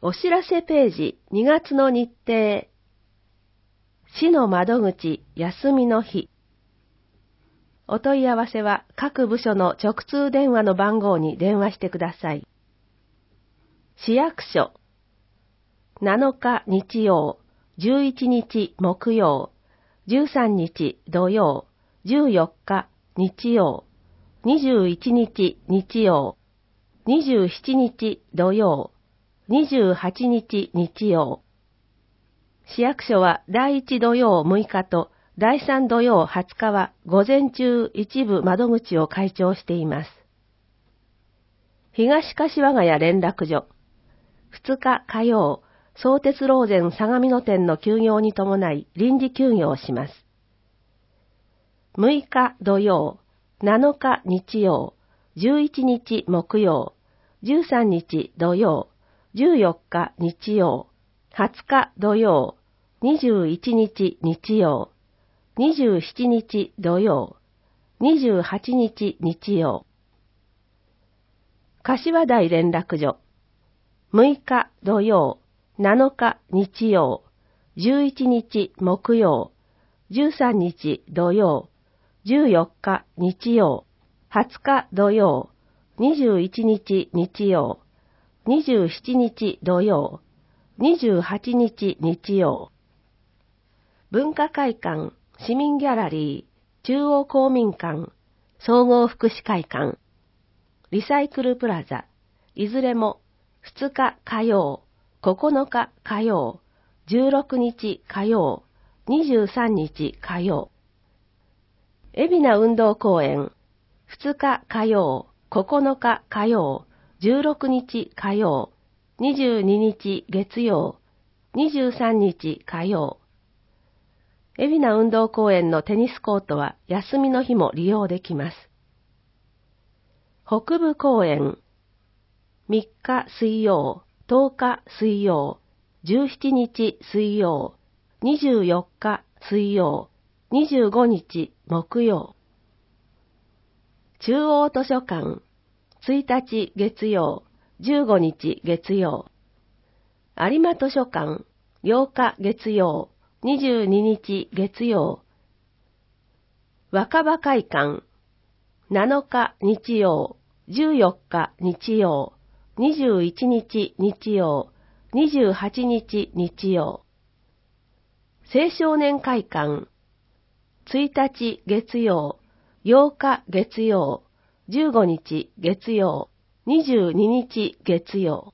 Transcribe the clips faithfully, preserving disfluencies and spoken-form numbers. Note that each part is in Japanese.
お知らせページにがつの日程。市の窓口休みの日。お問い合わせは各部署の直通電話の番号に電話してください。市役所。なのか日曜、じゅういちにち木曜、じゅうさんにち土曜、じゅうよっか日曜、にじゅういちにち日曜、にじゅうしちにち土曜、にじゅうはちにち日曜。市役所はだいいち土曜むいかとだいさん土曜はつかは午前中一部窓口を開庁しています。東柏ヶ谷連絡所。ふつか火曜、相鉄ローゼン相模野店の休業に伴い臨時休業します。むいか土曜、なのか日曜、じゅういちにち木曜、じゅうさんにち土曜、じゅうよっか日曜、はつか土曜、にじゅういちにち日曜、にじゅうしちにち土曜、にじゅうはちにち日曜。柏台連絡所。むいか土曜、なのか日曜、じゅういちにち木曜、じゅうさんにち土曜、じゅうよっか日曜、はつか土曜、にじゅういちにち日曜、にじゅうしちにち土曜、にじゅうはちにち日曜。文化会館、市民ギャラリー、中央公民館、総合福祉会館、リサイクルプラザ、いずれもふつか火曜、ここのか火曜、じゅうろくにち火曜、にじゅうさんにち火曜。海老名運動公園、ふつか火曜、ここのか火曜、じゅうろくにち火曜、にじゅうににち月曜、にじゅうさんにち火曜。海老名運動公園のテニスコートは休みの日も利用できます。北部公園、みっか水曜、とおか水曜、じゅうしちにち水曜、にじゅうよっか水曜、にじゅうごにち木曜。中央図書館、ついたち月曜、じゅうごにち月曜。有馬図書館、ようか月曜、にじゅうににち月曜。若葉会館、なのか日曜、じゅうよっか日曜、にじゅういちにち日曜、にじゅうはちにち日曜。青少年会館、ついたち月曜、ようか月曜、じゅうごにち月曜、にじゅうににち月曜。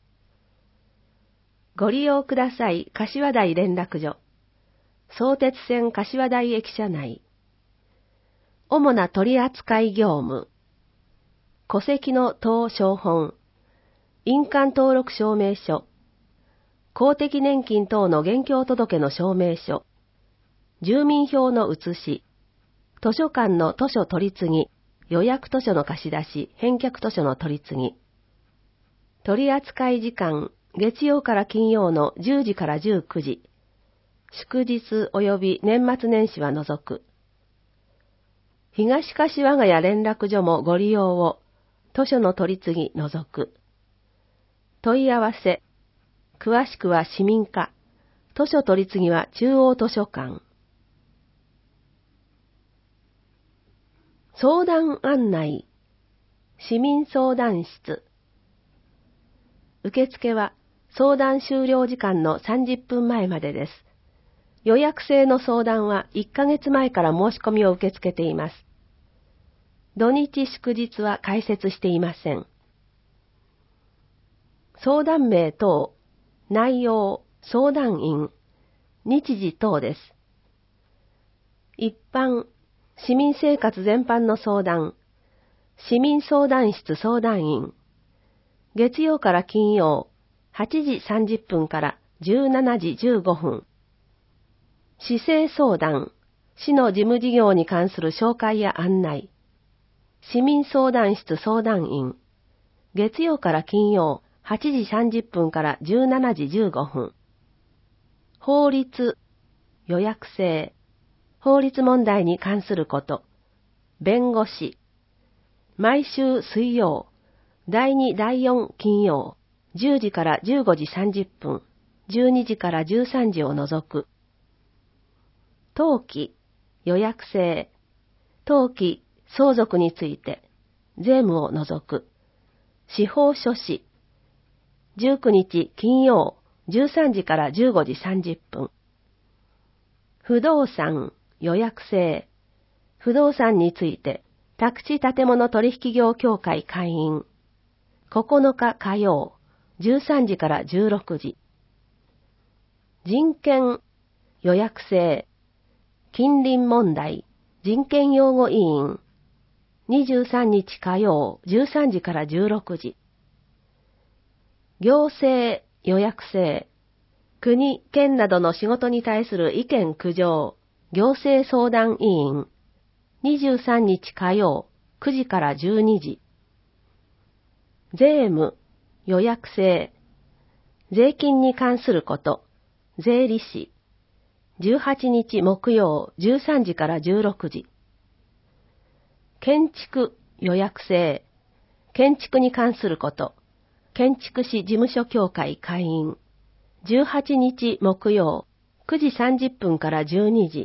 ご利用ください。柏台連絡所。相鉄線柏台駅舎内。主な取扱業務。戸籍の謄証本。印鑑登録証明書。公的年金等の現況届の証明書。住民票の写し。図書館の図書取り次ぎ。予約図書の貸し出し、返却図書の取り次ぎ。取扱時間、月曜から金曜のじゅうじからじゅうくじ。祝日及び年末年始は除く。東柏ヶ谷連絡所もご利用を、図書の取り次ぎ除く。問い合わせ。詳しくは市民課。図書取り次ぎは中央図書館。相談案内。市民相談室。受付は相談終了時間のさんじゅっぷんまえまでです。予約制の相談はいっかげつまえから申し込みを受け付けています。土日祝日は開設していません。相談名等、内容、相談員、日時等です。一般、市民生活全般の相談、市民相談室相談員、月曜から金曜、はちじさんじゅっぷんからじゅうしちじじゅうごふん。市政相談、市の事務事業に関する紹介や案内。市民相談室相談員、月曜から金曜、はちじさんじゅっぷんからじゅうしちじじゅうごふん。法律、予約制、法律問題に関すること。弁護士、毎週水曜、だいにだいよん金曜。 じゅうじからじゅうごじさんじゅっぷん、じゅうにじからじゅうさんじを除く。登記、予約制、登記、相続について、税務を除く。司法書士、じゅうくにち金曜、じゅうさんじからじゅうごじさんじゅっぷん。不動産、予約制、不動産について、宅地建物取引業協会会員。ここのか火曜、じゅうさんじからじゅうろくじ。人権、予約制、近隣問題、人権擁護委員。にじゅうさんにち火曜、じゅうさんじからじゅうろくじ。行政、予約制、国、県などの仕事に対する意見苦情、行政相談委員。にじゅうさんにち火曜、くじからじゅうにじ。税務、予約制、税金に関すること、税理士。じゅうはちにち木曜、じゅうさんじからじゅうろくじ。建築、予約制、建築に関すること、建築士事務所協会会員。じゅうはちにち木曜、くじさんじゅっぷんからじゅうにじ。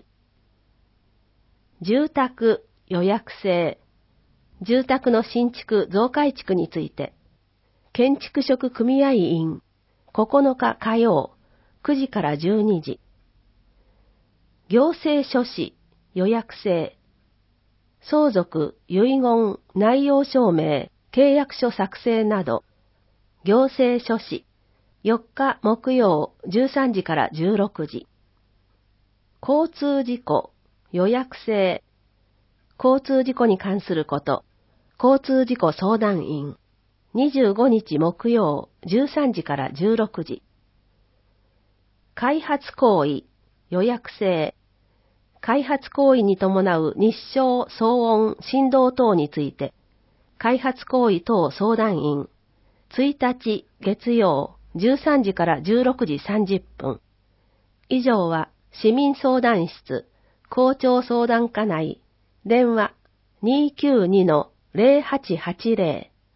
住宅、予約制、住宅の新築増改築について、建築職組合員、ここのか火曜、くじからじゅうにじ。行政書士、予約制、相続、遺言、内容証明、契約書作成など、行政書士、よっか木曜、じゅうさんじからじゅうろくじ。交通事故、予約制、交通事故に関すること、交通事故相談員。にじゅうごにち木曜、じゅうさんじからじゅうろくじ。開発行為、予約制。開発行為に伴う日照、騒音、振動等について、開発行為等相談員。ついたち月曜、じゅうさんじからじゅうろくじさんじゅっぷん。以上は市民相談室、校長相談課内、電話 にーきゅうにのゼロはちはちゼロ。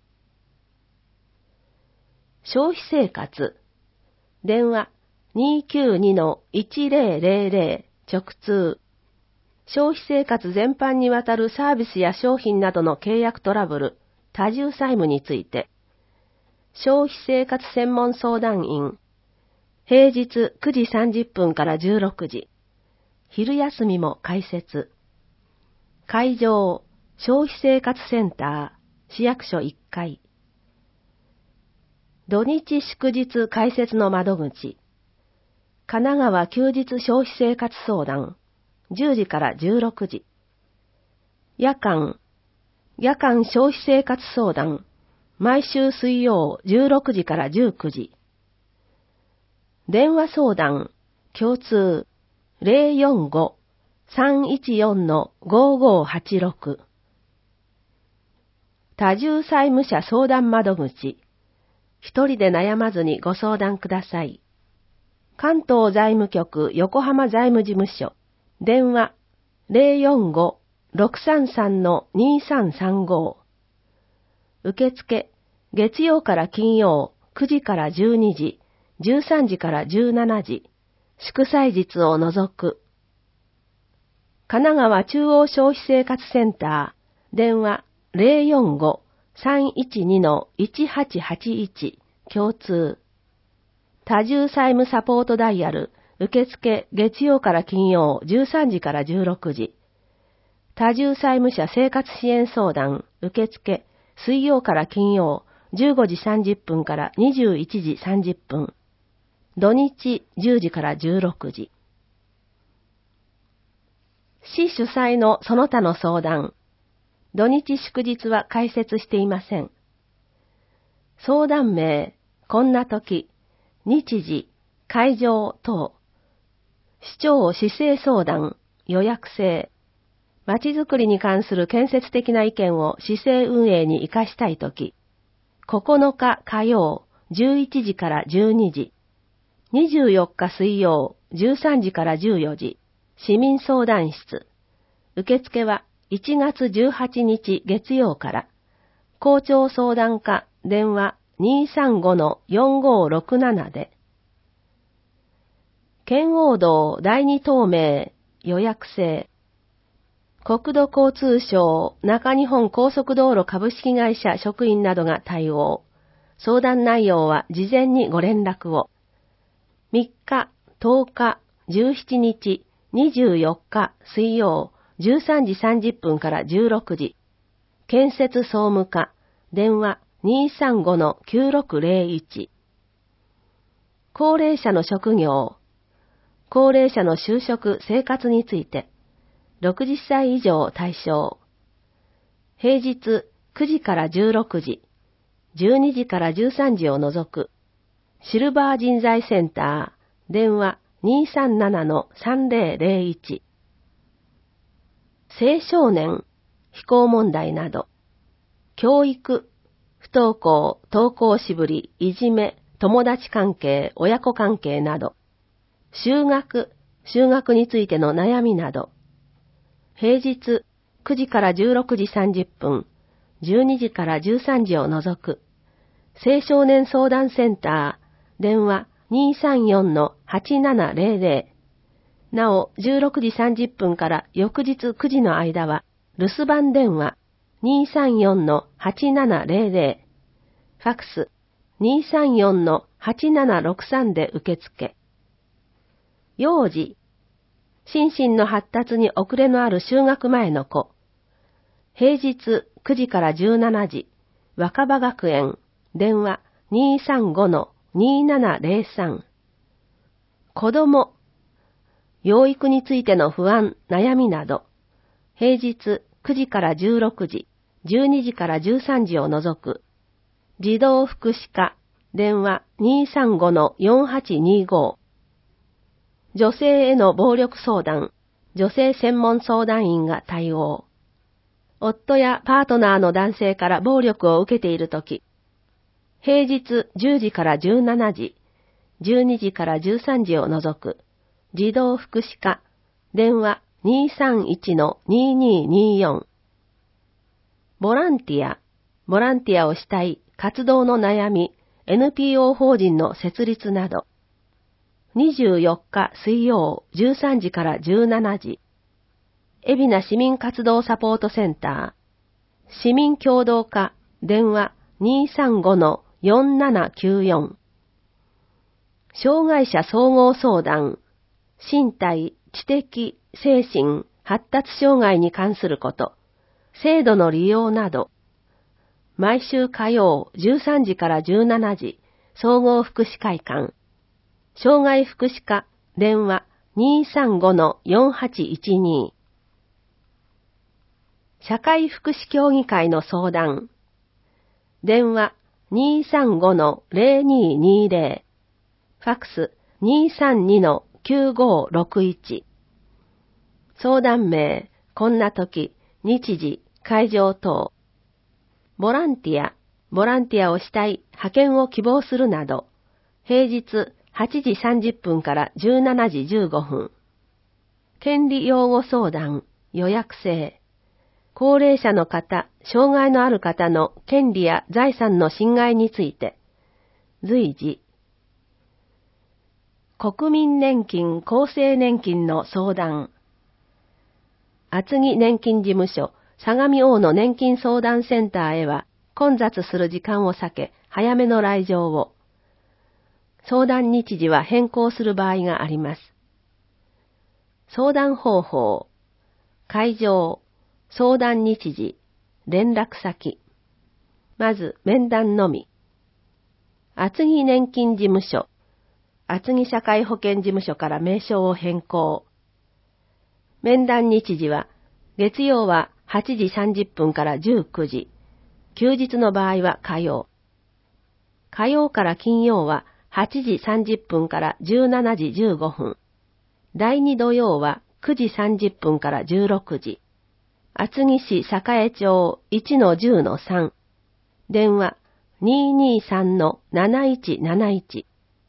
消費生活、電話 にーきゅうにのいちゼロゼロゼロ 直通。消費生活全般にわたるサービスや商品などの契約トラブル、多重債務について、消費生活専門相談員、平日くじさんじゅっぷんからじゅうろくじ、昼休みも開設。会場、消費生活センター、市役所いっかい。土日祝日開設の窓口、神奈川休日消費生活相談、じゅうじからじゅうろくじ。夜間、夜間消費生活相談、毎週水曜じゅうろくじからじゅうくじ。電話相談、共通、ゼロよんご さんいちよん ごごはちろく。多重債務者相談窓口、一人で悩まずにご相談ください。関東財務局横浜財務事務所、電話 ゼロよんご ろくさんさん にさんさんご。受付、月曜から金曜、くじからじゅうにじ、じゅうさんじからじゅうしちじ、祝祭日を除く。神奈川中央消費生活センター、電話 ゼロよんご さんいちに いちはちはちいち、共通。多重債務サポートダイヤル、受付月曜から金曜じゅうさんじからじゅうろくじ。多重債務者生活支援相談、受付水曜から金曜じゅうごじさんじゅっぷんからにじゅういちじさんじゅっぷん。土日じゅうじからじゅうろくじ。市主催のその他の相談。土日祝日は開設していません。相談名、こんな時、日時、会場等。市長市政相談、予約制。まちづくりに関する建設的な意見を市政運営に活かしたいとき。ここのか火曜、じゅういちじからじゅうにじ。にじゅうよっか水曜、じゅうさんじからじゅうよじ。市民相談室。受付はいちがつじゅうはちにち月曜から。校長相談課電話にーさんごのよんごーろくなな で、圏央道第二東名予約制、国土交通省中日本高速道路株式会社職員などが対応。相談内容は事前にご連絡を。みっか、とおか、じゅうしちにち、にじゅうよっか水曜じゅうさんじさんじゅっぷんからじゅうろくじ。建設総務課、電話 にーさんごのきゅうろくゼロいち。高齢者の職業、高齢者の就職生活について、ろくじゅっさい以上対象。平日くじからじゅうろくじ、じゅうにじからじゅうさんじを除く。シルバー人材センター、電話 にーさんななのさんぜろゼロいち。青少年、非行問題など。教育、不登校、登校しぶり、いじめ、友達関係、親子関係など。就学、就学についての悩みなど。平日くじからじゅうろくじさんじゅっぷん、じゅうにじからじゅうさんじを除く。青少年相談センター、電話 にーさんよんのはちななゼロゼロ。なお、じゅうろくじさんじゅっぷんから翌日くじの間は、留守番電話 にーさんよんのはちななゼロゼロ。ファックス にーさんよんのはちななろくさん で受付。幼児、心身の発達に遅れのある就学前の子。平日くじからじゅうしちじ、若葉学園、電話 にーさんごのにーななゼロさん。子供、養育についての不安、悩みなど。平日くじからじゅうろくじ、じゅうにじからじゅうさんじを除く。児童福祉課、電話 にーさんごのよんはちにーご。女性への暴力相談、女性専門相談員が対応。夫やパートナーの男性から暴力を受けているとき、平日じゅうじからじゅうしちじ、じゅうにじからじゅうさんじを除く、児童福祉課、電話 にーさんいちのにーにーにーよん。ボランティア、ボランティアをしたい活動の悩み、エヌピーオー 法人の設立など。にじゅうよっか水曜じゅうさんじからじゅうしちじ。海老名市民活動サポートセンター。市民協働課、電話 にーさんごのよんななきゅうよん。障害者総合相談。身体、知的、精神、発達障害に関すること。制度の利用など。毎週火曜じゅうさんじからじゅうしちじ、総合福祉会館。障害福祉課、電話 にーさんごのよんはちいちに。社会福祉協議会の相談。電話 にーさんごのゼロにーにーゼロ。ファックス にーさんにのきゅうごろくいち。相談名、こんな時、日時、会場等。ボランティア、ボランティアをしたい、派遣を希望するなど。平日はちじさんじゅっぷんからじゅうしちじじゅうごふん。権利擁護相談、予約制。高齢者の方、障害のある方の権利や財産の侵害について。随時。国民年金厚生年金の相談。厚木年金事務所、相模大野年金相談センターへは混雑する時間を避け、早めの来場を。相談日時は変更する場合があります。相談方法、会場、相談日時、連絡先。まず面談のみ。厚木年金事務所、厚木社会保険事務所から名称を変更。面談日時は、月曜ははちじさんじゅっぷんからじゅうくじ、休日の場合は火曜。火曜から金曜ははちじさんじゅっぷんからじゅうしちじじゅうごふん。第二土曜はくじさんじゅっぷんからじゅうろくじ。厚木市栄町 いちのじゅうのさん。電話 にーにーさんのなないちなないち。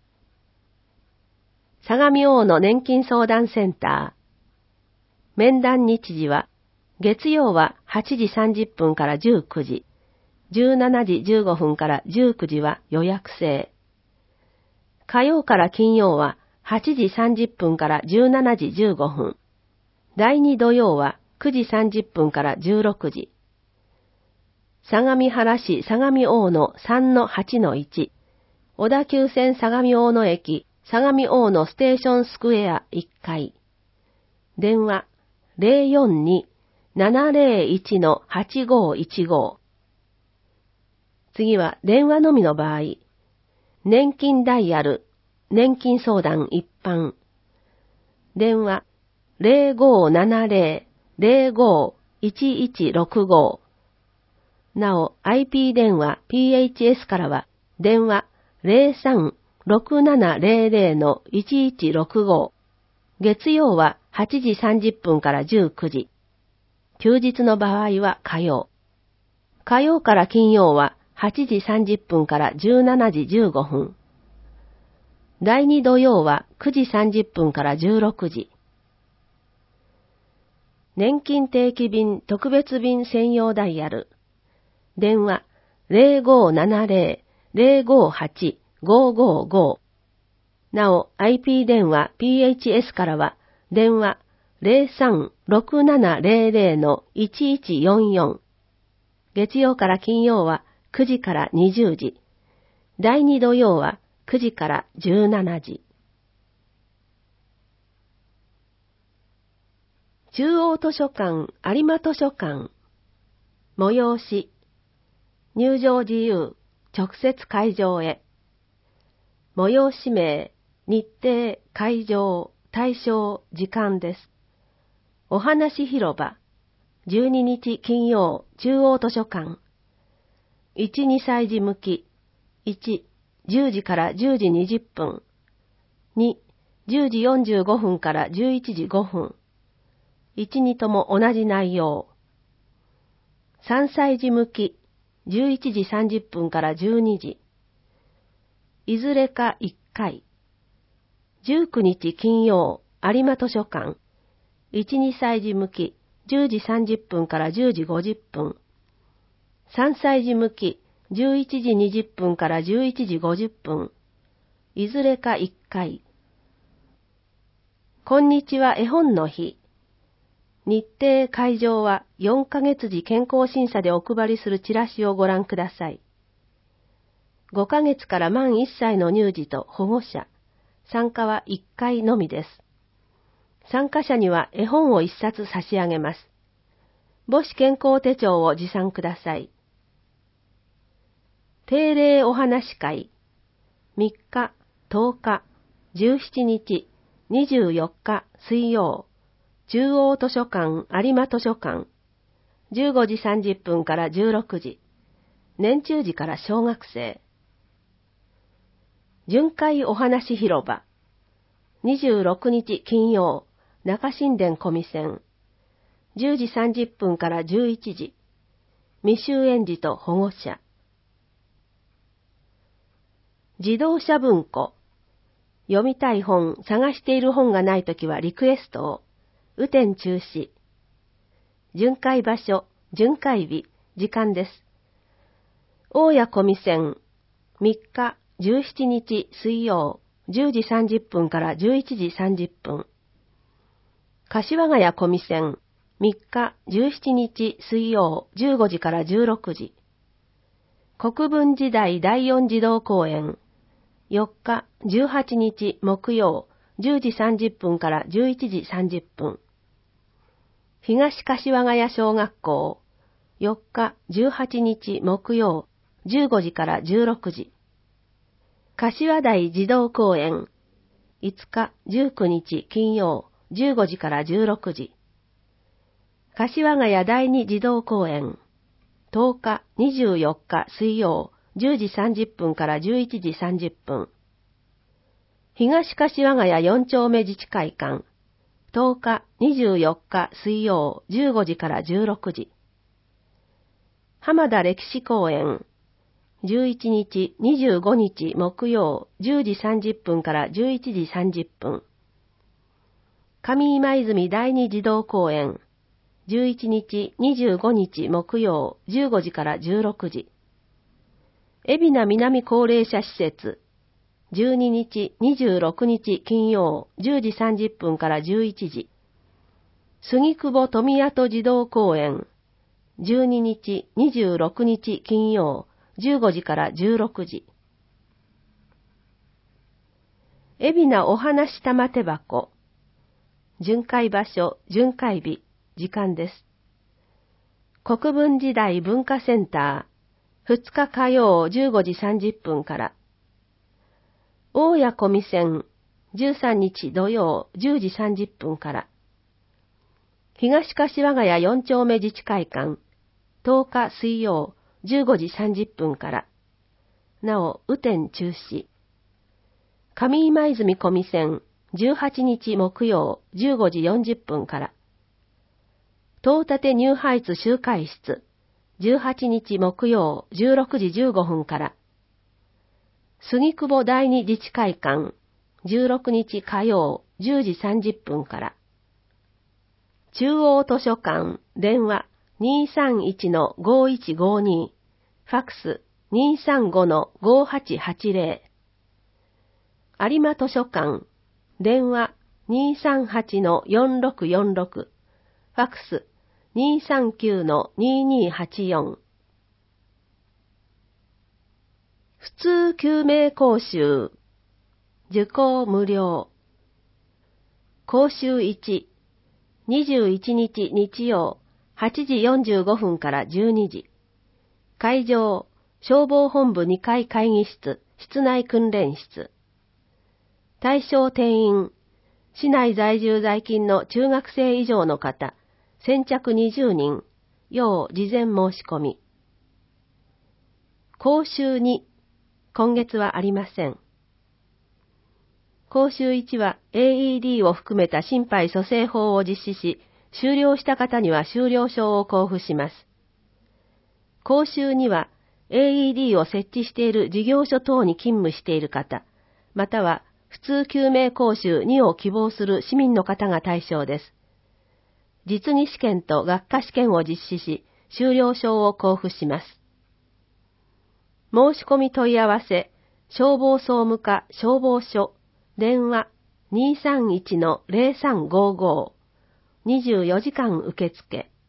相模大野年金相談センター。面談日時は、月曜ははちじさんじゅっぷんからじゅうくじ、 じゅうしちじじゅうごふんからじゅうくじは予約制。火曜から金曜ははちじさんじゅっぷんからじゅうしちじじゅうごふん。だいに土曜はくじさんじゅっぷんからじゅうろくじ。相模原市相模大野 さんのはちのいち。小田急線相模大野駅相模大野ステーションスクエアいっかい。電話 ゼロよんに ななゼロいち はちごいちご。次は電話のみの場合。年金ダイヤル、年金相談一般。電話 ゼロごななゼロ ゼロご いちいちろくご。なお、アイピー 電話 ピーエイチエス からは、電話 ゼロさん ろくななゼロゼロ いちいちろくご。月曜ははちじさんじゅっぷんからじゅうくじ。休日の場合は火曜。火曜から金曜ははちじさんじゅっぷんからじゅうしちじじゅうごふん。だいに土曜はくじさんじゅっぷんからじゅうろくじ。年金定期便特別便専用ダイヤル。電話 ゼロごななゼロ ゼロごはち ごごご。なお、アイピー 電話 ピーエイチエス からは、電話 ゼロさん ろくななゼロゼロ いちいちよんよん。月曜から金曜はくじからにじゅうじ。だいに土曜はくじからじゅうしちじ。中央図書館有馬図書館。催し。入場自由、直接会場へ。催し名、日程、会場、対象、時間です。お話広場、じゅうににち金曜、中央図書館。いち、にさい児向き。いち、じゅうじからじゅうじにじゅっぷん。に、じゅうじよんじゅうごふんからじゅういちじごふん。いち、にとも同じ内容。さんさい児向き。じゅういちじさんじゅっぷんからじゅうにじ。いずれかいっかい。じゅうくにち金曜、有馬図書館。いち、にさい児向き、じゅうじさんじゅっぷんからじゅうじごじゅっぷん。さんさい児向き、じゅういちじにじゅっぷんからじゅういちじごじゅっぷん。いずれかいっかい。こんにちは絵本の日。日程会場はよんかげつじ健康審査でお配りするチラシをご覧ください。ごかげつから満いっさいの乳児と保護者、参加はいっかいのみです。参加者には絵本をいっさつ差し上げます。母子健康手帳を持参ください。定例お話会、みっか、とおか、じゅうしちにち、にじゅうよっか水曜、中央図書館有馬図書館、じゅうごじさんじゅっぷんからじゅうろくじ、年中児から小学生。巡回お話広場、にじゅうろくにち金曜、中新田小見線、じゅうじさんじゅっぷんからじゅういちじ、未就園児と保護者。自動車文庫、読みたい本、探している本がないときはリクエストを、雨天中止。巡回場所、巡回日、時間です。大谷小見線、みっか、じゅうしちにち水曜、じゅうじさんじゅっぷんからじゅういちじさんじゅっぷん。柏ヶ谷小見線、みっか、じゅうしちにち水曜、じゅうごじからじゅうろくじ。国分時代第四児童公園、よっか、じゅうはちにち木曜、じゅうじさんじゅっぷんからじゅういちじさんじゅっぷん。東柏ヶ谷小学校、よっか、じゅうはちにち木曜、じゅうごじからじゅうろくじ。柏台児童公園、いつか、じゅうくにち金曜、じゅうごじからじゅうろくじ。柏ヶ谷第二児童公園、とおか、にじゅうよっか水曜、じゅうじさんじゅっぷんからじゅういちじさんじゅっぷん。東柏ヶ谷四丁目自治会館、とおか、にじゅうよっか水曜、じゅうごじからじゅうろくじ。浜田歴史公園、じゅういちにち、にじゅうごにち木曜、じゅうじさんじゅっぷんからじゅういちじさんじゅっぷん。上今泉第二児童公園、じゅういちにち、にじゅうごにち木曜、じゅうごじからじゅうろくじ。 海老名南高齢者施設、じゅうににち、にじゅうろくにち金曜じゅうじさんじゅっぷんからじゅういちじ。杉久保富跡児童公園、じゅうににち、にじゅうろくにち金曜じゅうごじからじゅうろくじ。海老名お話玉手箱、巡回場所、巡回日、時間です。国分時代文化センター、ふつか火曜じゅうごじさんじゅっぷんから。大谷小見線、じゅうさんにち土曜じゅうじさんじゅっぷんから。東柏ヶ谷よん丁目自治会館、とおか水曜じゅうごじさんじゅっぷんから。なお、雨天中止。上今泉小見線、じゅうはちにち木曜じゅうごじよんじゅっぷんから。東立ニューハイツ集会室、じゅうはちにち木曜じゅうろくじじゅうごふんから。杉久保第二自治会館、じゅうろくにち火曜じゅうじさんじゅっぷんから。中央図書館、電話 にーさんいちのごいちごに、ファックス にーさんごのごはちはちぜろ。有馬図書館、電話 にーさんはちのよんろくよんろく、ファックス にーさんきゅうのにーにーはちよん。普通救命講習、受講無料。講習いち、にじゅういちにち日曜はちじよんじゅうごふんからじゅうにじ。会場、消防本部にかい会議室、室内訓練室。対象定員、市内在住在勤の中学生以上の方、先着にじゅうにん、要事前申し込み。講習に、今月はありません。講習いちは エーイーディー を含めた心肺蘇生法を実施し、終了した方には終了証を交付します。講習には エーイーディー を設置している事業所等に勤務している方、または普通救命講習にを希望する市民の方が対象です。実技試験と学科試験を実施し、終了証を交付します。申し込み問い合わせ、消防総務課消防署、電話 にーさんいちのぜろさんごご、にじゅうよじかん受付。